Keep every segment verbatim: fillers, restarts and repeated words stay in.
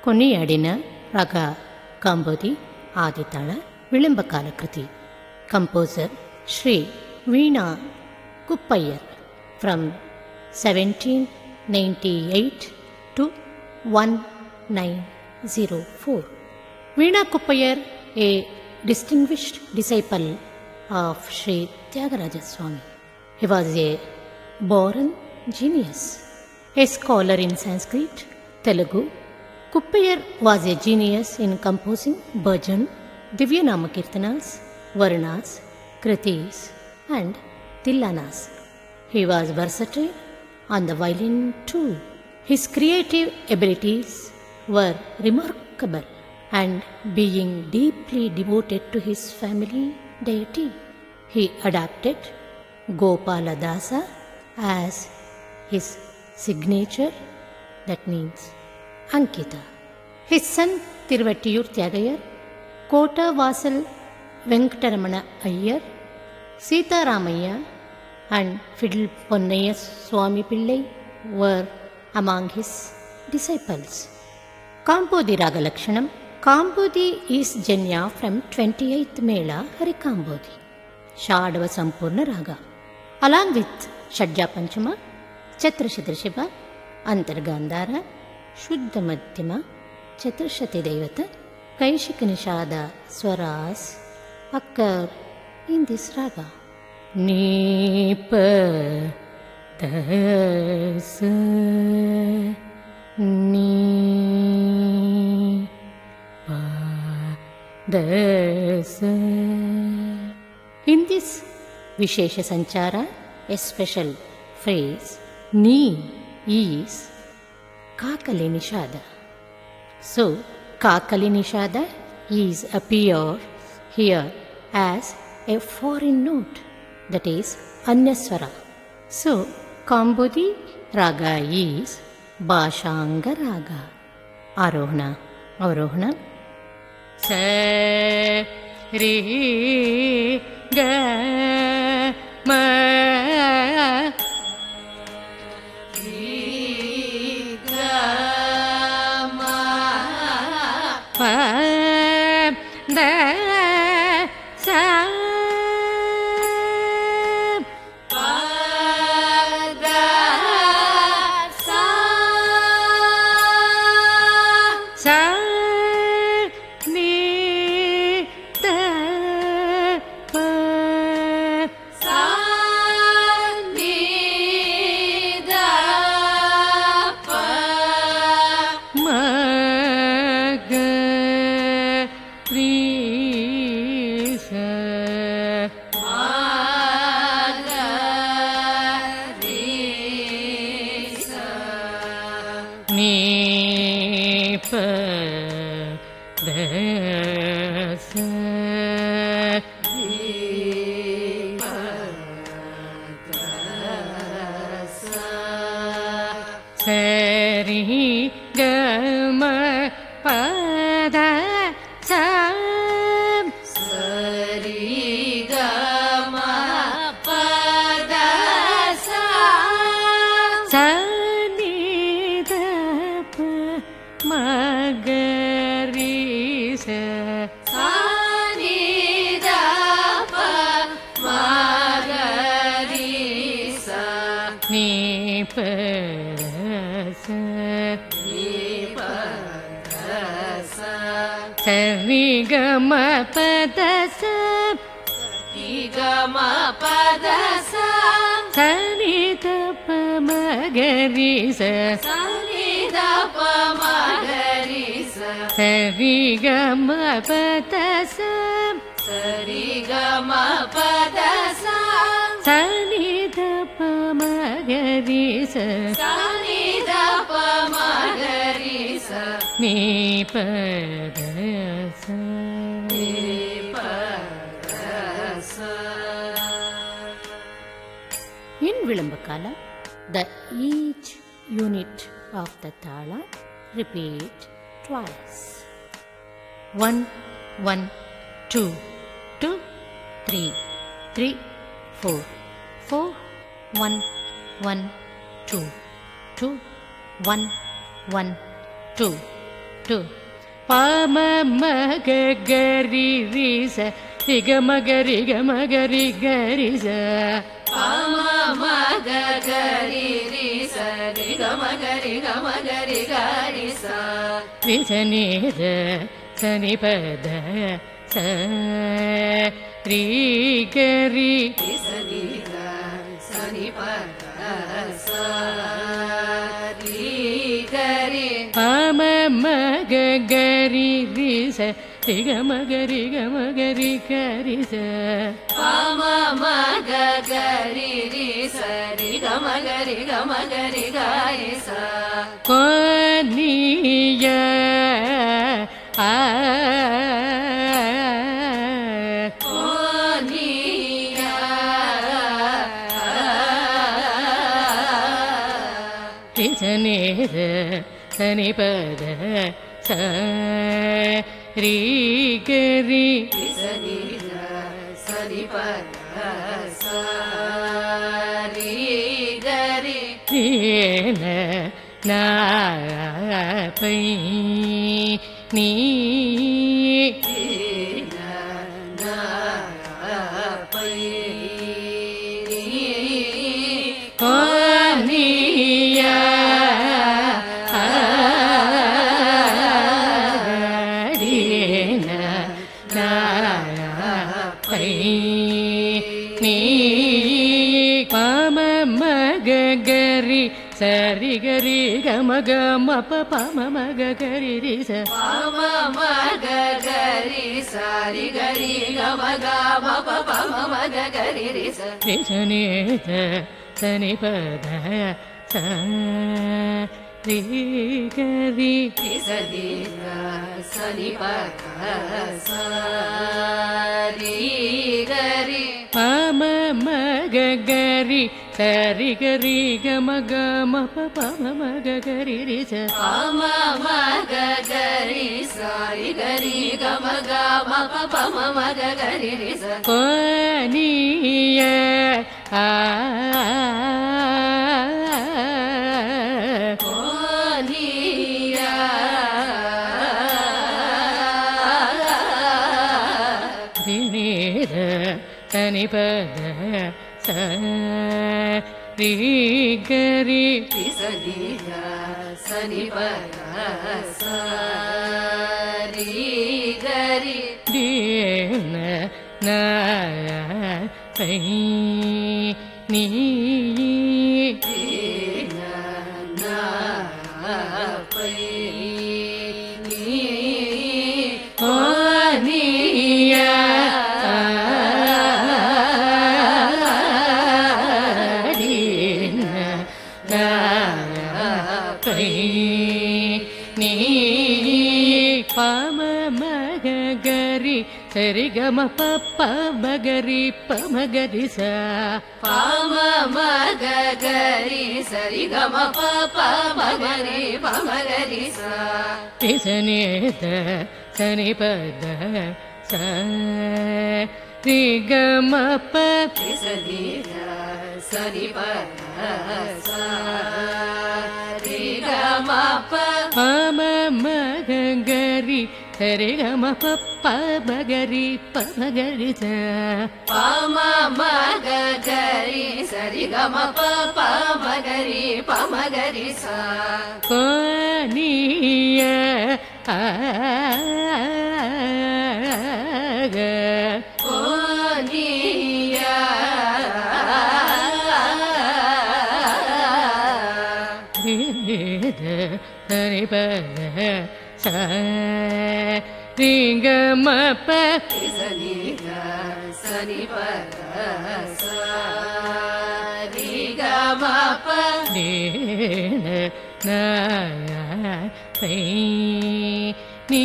ಕೊನೆಯಾಡಿನ ರಾಗ ಕಾಂಬೋದಿ ಆದಿತಾಳ ವಿಳಂಬಕಾಲ ಕೃತಿ. Composer Shri Veena Kuppayyar from seventeen ninety eight to one nine zero four. Veena Kuppayyar, a distinguished disciple of Sri Tyagaraja Swami. He was a born genius, a scholar in Sanskrit, Telugu. Kuppayar was a genius in composing bhajan, Divyanama Kirtanas, Varnas, Kritis and Tillanas. He was versatile on the violin too. His creative abilities were remarkable, and being deeply devoted to his family deity, he adopted Gopala Dasa as his signature, that means Ankita. His son Thiruvattiyur Tyagayar, Kota Vasal Venkataramana Ayyar, Sita Ramaya and Fiddle Ponnaya Swami Pillai were among his disciples. Kambodi Raga Lakshanam. Kambodi is Janya from twenty-eighth Mela Harikambodi, Shadava Sampurna Raga, along with Shadja Panchama, Chatrashadrishiva, Antargandhara, Shuddha Madhyama, Chatrashati Devata, Kaishika Nishada Swaras occur in this raga. Nipa Dasa Ni Dasa. In this Vishesha Sanchara, a special phrase Ni is Kakali Nishada. So, Kakali Nishada is appeared here as a foreign note, that is Anyaswara. So, Kambodi Raga is Bhashanga Raga. Arohana, Avarohana. Sa ri ga ma ri ga ma pa da sa pa da sa sa Sarigama padasa, Sarigama padasa, Sanida pamagarisa, Sanida pamagarisa, Sarigama padasa, Sarigama padasa, Sanida pamagarisa, Sanida pamagarisa, ni padasa, ni padasa. In Vilambakala, the each unit of the thala repeat twice. One, one, two, two, three, three, four, four, one, one, two, two, one, one, two, two. Pa ma ma ga ga ri ri sa. Ri ga ma ga ri ga ma ga ri ga ri sa. Pa ma ma ga ga ri ri sa. Ri ga ma ga ri ga ma ga ri ga ri sa. Ri sa ni ra sa ni pa da sa. Ri ga ri. Ri sa ni ra sa ni pa da sa. Ri ga ri. Pa ma ma ga ga ri ri sa. Ri ga ma ga ri ga ma ga ri ga ri sa. Pa ma ma ga ga ri ri sa. Ri ga ma ga ri ga ma ga ri ga ri sa. Ko ni ya a. Ko ni ya ri sa ni ra sa ni pa da sa. Ri ga ri. ri sa ni ra sa ni pa da sa. Ri ga ri. Ri na na pa ni. Ri na na pa ni. Ko ni ya ri na na pa ni. Pa ma ma ga ga ri sa. Ri ga ri ga ma ga ma pa pa ma ma ga ga ri ri sa. Pa ma ma ga ga ri sa. Ri ga ri ga ma ga ma pa pa ma ma ga ga ri ri sa. ri sa ni da sa ni pa da sa. Ri ga ri. ri sa ni ra sa ni pa da sa. Ri ga ri. Pa ma ma ga ga ri sa. Ri ga ri ga ma ga ma pa pa ma ma ga ga ri ri sa. Pa ma ma ga ga ri sa. Ri ga ri ga ma ga ma pa pa ma ma ga ga ri ri sa. Ko ni ya a. Ko ni ya ri ni ra sa ni pa da sa. Ri ga ri. ri sa ni ra sa ni pa da sa. Ri ga ri. ri na na pa ni. Ri na na pa ni. Ko ni ya ri na na pa ni. Pa ma ma ga ga ri sa. Ri ga ma pa pa ma ga ri pa ma ga ri sa. Pa ma ma ga ga ri sa. Ri ga ma pa pa ma ga ri pa ma ga ri sa. ri sa ni da sa ni pa da sa. Ri ga ma pa. ri sa ni ra sa ni pa da sa. Ri ga ma pa. Pa ma ma ga ga ri sa. Ri ga ma pa pa ma ga ri pa ma ga ri sa. Pa ma ma ga ga ri sa. Ri ga ma pa pa ma ga ri pa ma ga ri sa. Ko ni ya a ga. Ko ni ya ri da sa ni pa da sa. Ri ga ma pa. ri sa ni ra sa ni pa da sa. Ri ga ma pa. ri na na pa ni.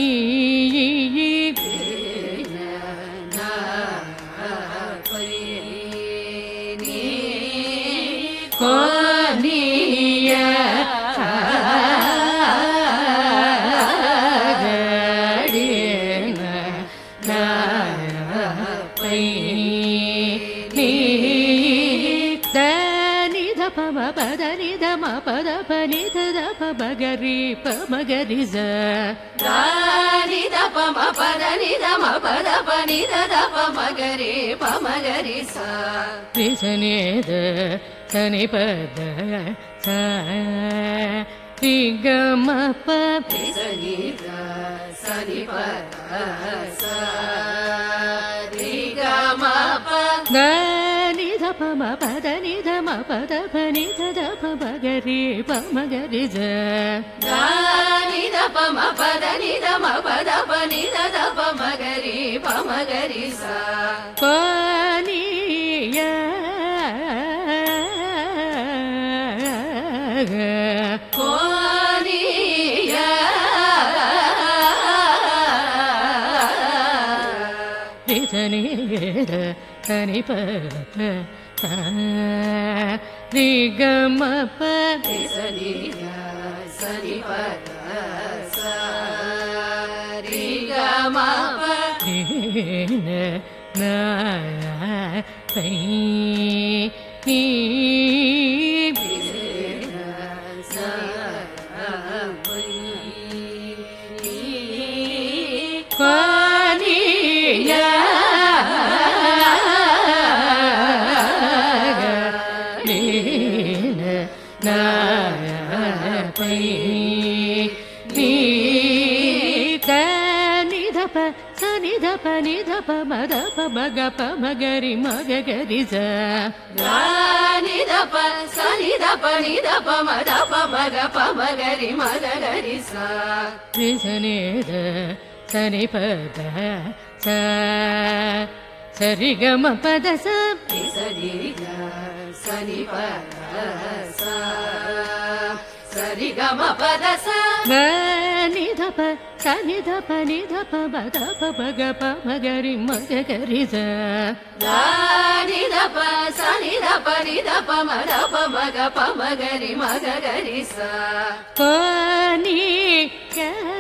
Ri na na pa ni. Ko ni ya ga ri na na pa ni. Da ni da pa ma pa da ni da ma pa da pa ni நித பமகரி பமகரி ச நித பம பத நித ம பத பனி த பமகரி பமகரி ச ரிசனித சனி பத ச ரிகம ப ரிசனித சனி பத ச ரிகம ப க நித பம பத நித ம பத பனி த பமகரி பமகரி ச நித பம பத நித ம பத பனி த பமகரி பமகரி ச பனிய கோனிய ரிசனித சனி பத ச ரிகம ப ரிசனித சனி பத ச ரிகம ப ரின ந பை நீ பனிய ரின ந பை நீ த நித ப ச நித ப நித ப மத ப மக ப மகரி மக கரி ச நித ப ச நித ப நித ப மத ப மக ப மகரி மக கரி ச ரிசனித சனி பத ச சரிகம பத ச ரிசனித சனி பத ச சரிகம பத ச க நித ப ச நித ப நித ப மத ப மக ப மகரி மக கரி ச நித ப ச நித ப நித ப மத ப மக ப மகரி மக கரி ச பனி க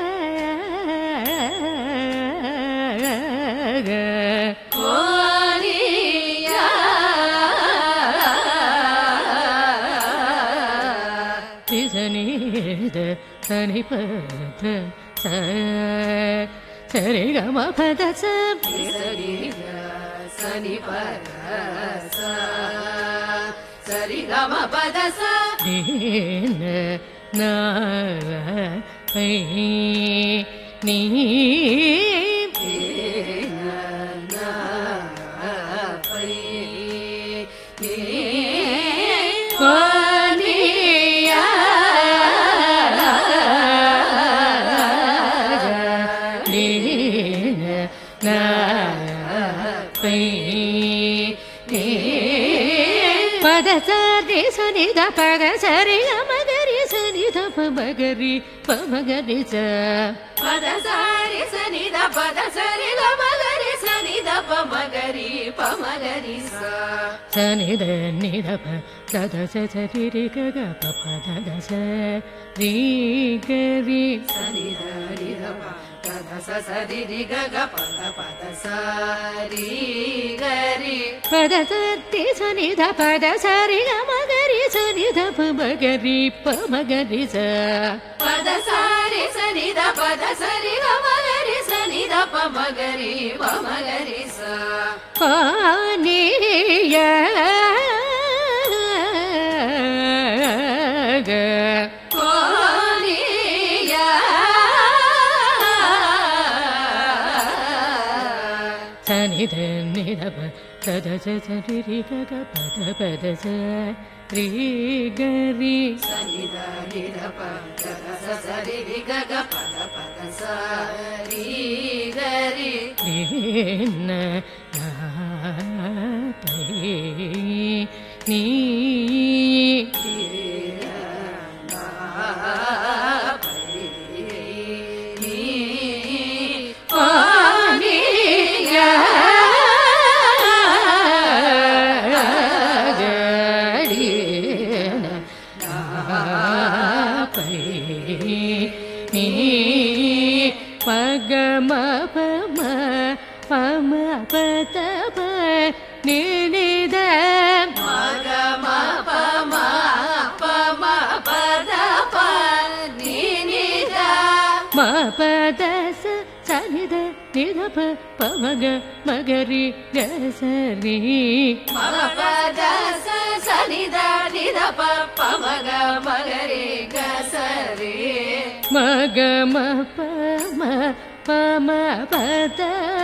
கோனிய ரிசனித சனி பத ச சரிகம பத ச ரிசனித சனி பத ச சரிகம பத ச ரின ந பை நீ கோனிய ரின ந பை நீ பத ச ரிசனித பத சரி மகரி சனித பமகரி பமகரி ச பத சாரி சனித பத சரி மகரி சனித பமகரி பமகரி ச சனித நித ப தத ச சரி ரி க க ப ப தத ச ரி க ரி சனித நித ப தத ச சரி ரி க க பத பத ச ரி கரி பத ச தி சனித பத சரி க மகரி சனித பமகரி பமகரி ச பத சாரி சனித பத சரி மகரி சனித பமகரி பமகரி ச பானிய கோனிய சனித நித ப தத ச சரி ரி க க பத பத ச ரி க ரி சனித நித ப தத ச சரி ரி க க பத பத ச ரி கரி ரின ந பை நீ கோனிய ரின ந பை நீ பகம பம பம பத ப நித மக ம ப ம ப ம பத ப பதச சனித நிதப பமக மகரி கசரி பதச சனித நிதப பமக மகரி கசரி மக மபம பம பத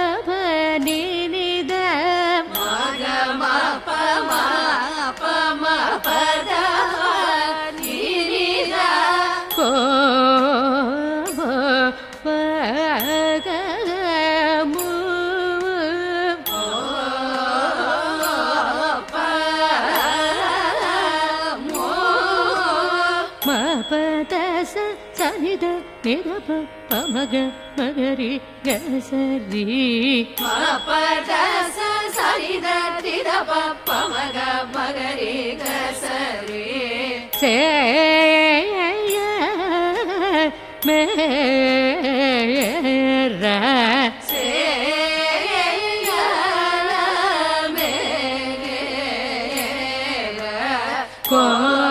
பனித மக மபம பம பத நித கோ சனித நிதப பமக மகரி கசரி பதச சனித நிதப பமக மகரி கசரி சேய மேர சேய மேர கோ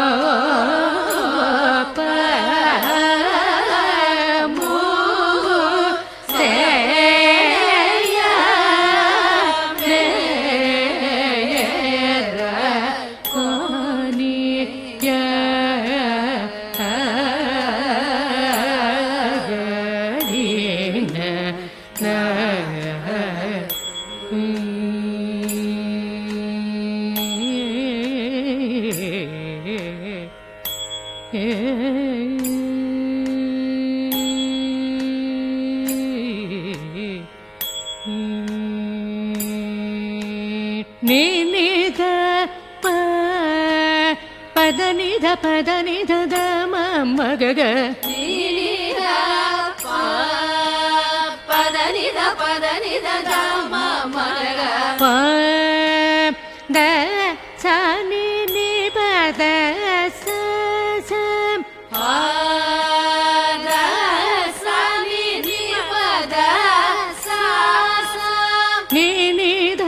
நித பதனித பதனித தம மகக நித பதனித பதனித தம மகக பத சனி நிபத ச பத சனி நிபத ச நித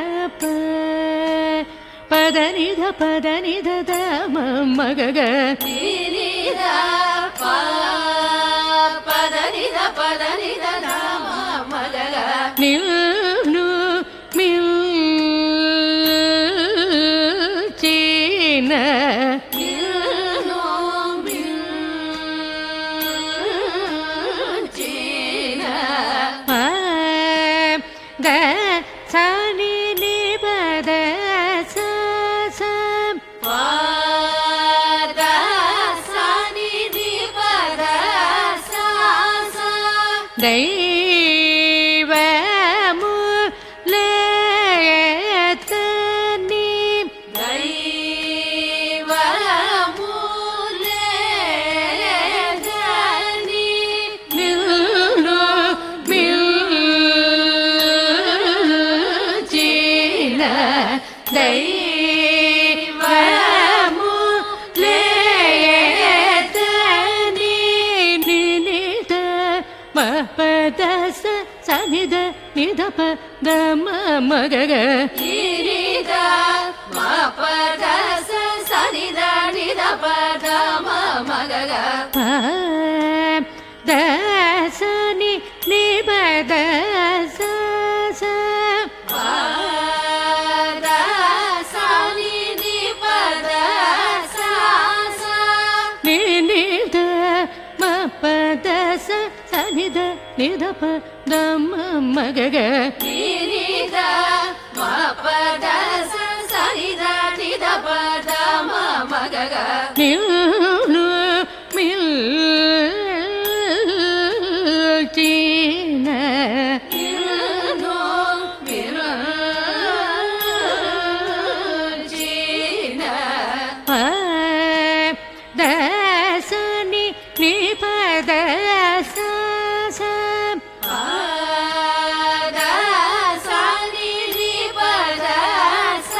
பதனித பதனித தம மகக நித பதனித பதனித தம மகக நில்னு மில் சீன மில்னோ மில் சீன த சனி நிபத ச பத சனி நிபத ச தெய்வமு லேயத்தனி தெய்வ மூலேதனி நில்னு மில் சீன தெய்வமு லேயத்தனி நினித மபதச சனித நிதப தம மகக நித மபதச சனித நிதப தம மகக தசனி நிபத ச பத சனி நிபத ச நினித மபதச சனித நிதப தம மகக நித மபதச சனித நிதப தம மகக நில்னு மில் சீன மில்னோ மில் சீன தசனி நிபத ச பத சனி நிபத ச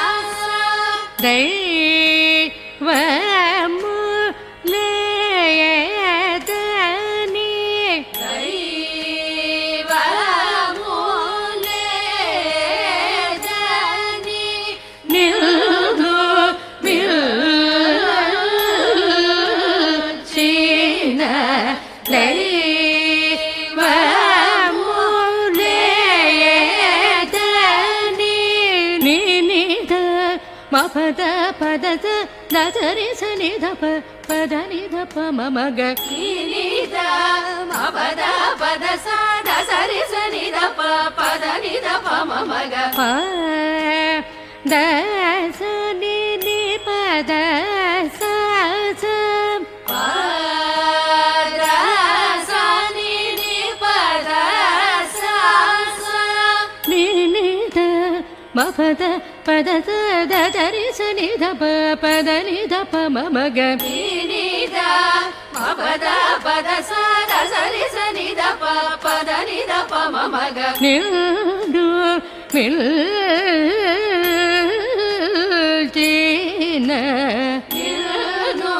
தெய்வமு லேயதனி தெய்வ மூலேதனி நில்னு மில் சீன தெய்வ ಪದ ಪದದ ನಜರಿ ಸನಿಧಪ ಪದ ನಿಧಪ ಮಮಗ ನಿಧ ಮಪದ ಪದ ಸಾಧ ಸರಿ ಸನಿಧಪ ಪದ ನಿಧಪ ಮಮಗ ದ ಸನಿ ನಿ ಪದ ಸ ಪದ ಸನಿ ನಿ ಪದ ಸ ನಿ ನಿಧ ಮಪದ ಪದ ದ ರಿ ಸನಿ ಧಪ ಪದ ನಿಧಪ ಮಮಗ ನಿಧ ಮಪದ ಪದ ಸಾಧ ಸರಿ ಸನಿಧಪ ಪದ ನಿಧಪ ಮಮಗ ನಿಲ್ದು ಮಿಲ್ಚಿನ ನಿಲ್ನು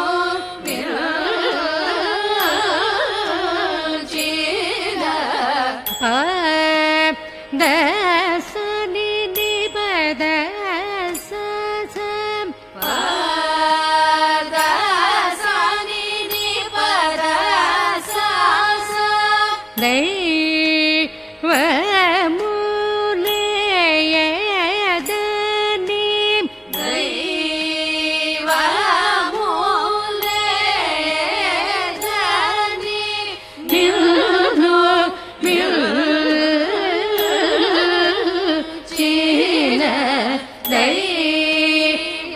ಮಿಲ್ಚಿನ ಆ ದ ಸನಿ ನಿ ಪದ ಸ ಸ ಪದ ಸನಿ ನಿ ಪದ ಸ ಸ ದೈವ ಮೂಲೆಯದನಿ ದೈವ ಮೂಲೆಯದನಿ ನಿಲ್ಲು ಮಿಲ್ಚಿನ ದೈವ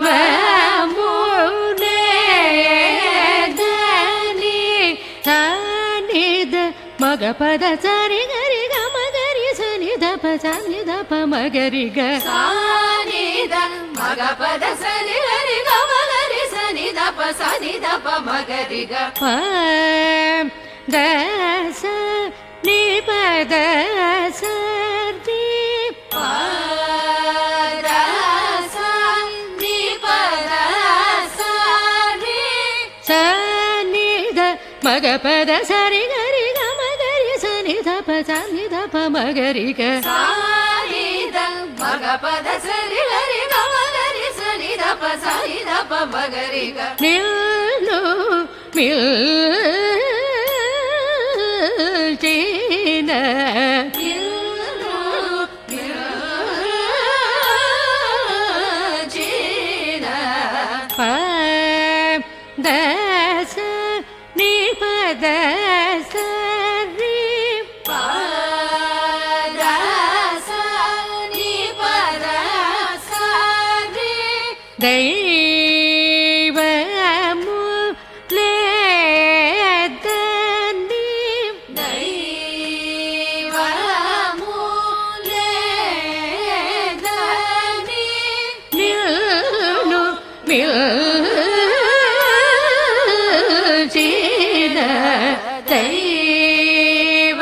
ಮೂಲೆಯದನಿ ಸಾನಿದ ಮಗ ಪದ ಸರಿ ಗರಿ ಗ ಮಗರಿ ಸನಿ ದಪ ಸನಿ ದಪ ಮಗರಿ ಗ ಸಾನಿದ ಮಗ ಪದ ಸರಿ ಹರಿ ಗ ಮಗರಿ ಸನಿ ದಪ ಸನಿ ದಪ ಮಗರಿ ಗ ಪ ದ ಸ ನಿ ಪದ ಸರಿ ಪದ ಸ ನಿ ಪದ ಸ ರಿ ಸನಿ ದ ಮಗ ಪದ ಸರಿ ಗರಿ ಗ ಮಗರಿ ಸನಿ ದಪ ಸನಿ ದಪ ಮಗರಿ ಗ ಸಾನಿದ ಮಗ ಪದ ಸರಿ ಹರಿ ಗ ಮಗರಿ ಸನಿ ದಪ ಸನಿ ದಪ ಮಗರಿ ಗ ನಿಲ್ಲು ಮಿಲ್ಚಿನ ನಿಲ್ನು ಮಿಲ್ಚಿನ ಪ ದ ಸ ನಿ ಪದ ಸರಿ ಪದ ಸ ನಿ ಪದ ಸ ರಿ ದೈವ ಮೂಲೆಯದನಿ ದೈವ ಮೂಲೆಯದನಿ ನಿಲ್ಲು ಮಿಲ್ಚಿನ ದೈವ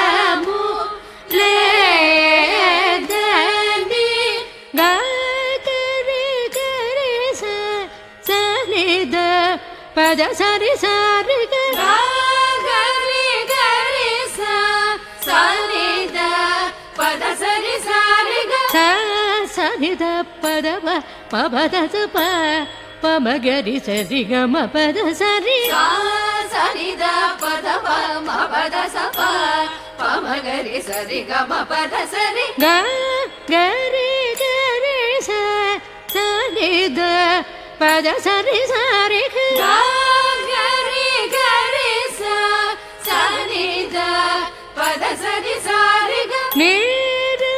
ಮೂಲೆಯದನಿ ಗ ಗರಿ ಗರಿ ಸ ಸನಿದ ಪದ ಸರಿ ಸಾರಿ ಗ ಗರಿ ಗರಿ ಸ ಸನಿದ ಪದ ಸರಿ ಸಾರಿ ಗ ಸ ಸನಿದ ಪದ ಪ ಪದ ಸ ಪ ಪ ಮಗರಿ ಸರಿ ಗ ಮ ಪದ ಸರಿ ಸಾ ಸನಿದ ಪದ ಪ ಮ ಪದ ಸ ಪ ಪ ಮಗರಿ ಸರಿ ಗ ಮ ಪದ ಸರಿ ಗ ಗರಿ ಗರಿ ಸ ಸನಿದ ಪದ ಸರಿ ಸಾರಿ ಗ ಗ ಗರಿ ಗರಿ ಸ ಸನಿದ ಪದ ಸರಿ ಸಾರಿ ಗ ನೀರು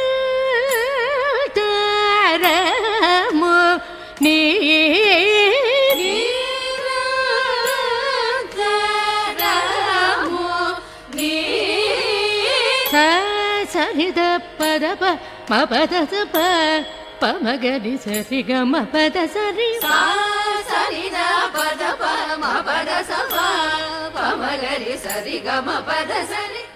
ತಾರಮು ನೀ ನಿರಂತರಮು ನೀ ಸ ಸನಿದ ಪದ ಪ ಮ ಪದ ಸ ಪ ಪ ಮಗರಿ ಸರಿ ಗ ಮ ಪದ ಸರಿ ಸಾ ಸನಿದ ಪದ ಪ ಮ ಪದ ಸ ಪ ಪ ಮಗರಿ ಸರಿ ಗ ಮ ಪದ ಸರಿ